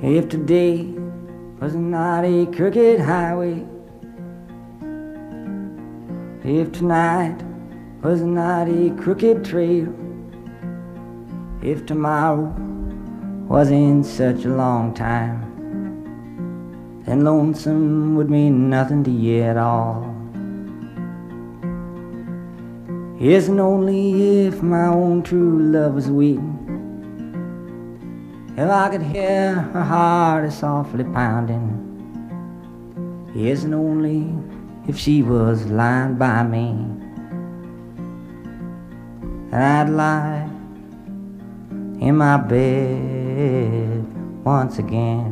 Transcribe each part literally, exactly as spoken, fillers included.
If today was not a crooked highway, if tonight was not a crooked trail, if tomorrow wasn't such a long time, then lonesome would mean nothing to you at all. Yes, and only if my own true love was waiting, if I could hear her heart softly pounding. Yes, and only if she was lying by me, and I'd lie in my bed once again.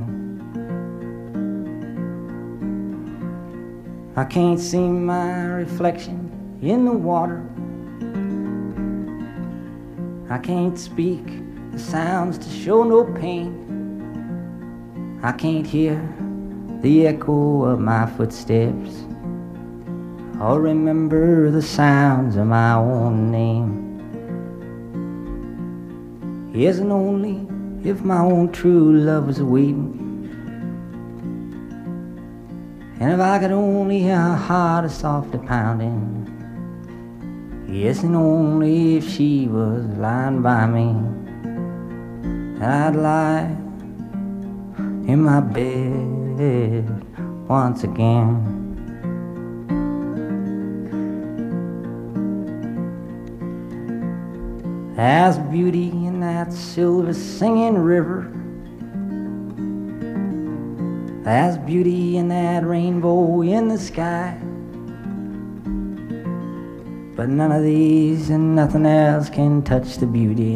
I can't see my reflection in the water, I can't speak the sounds to show no pain, I can't hear the echo of my footsteps or remember the sounds of my own name. Yes, and only if my own true love was waiting, and if I could only hear her heart softly pounding. Yes, and only if she was lying by me, and I'd lie in my bed once again. There's beauty in that silver singing river, there's beauty in that rainbow in the sky, but none of these and nothing else can touch the beauty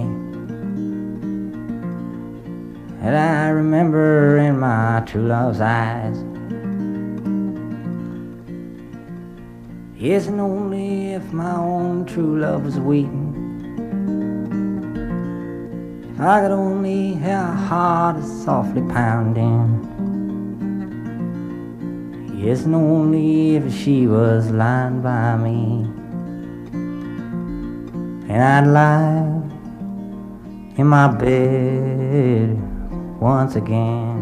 that I remember in my true love's eyes. Yes, and only if my own true love was waiting, if I could only hear her heart softly pounding. Yes, and only if she was lying by me, and I'd lie in my bed once again.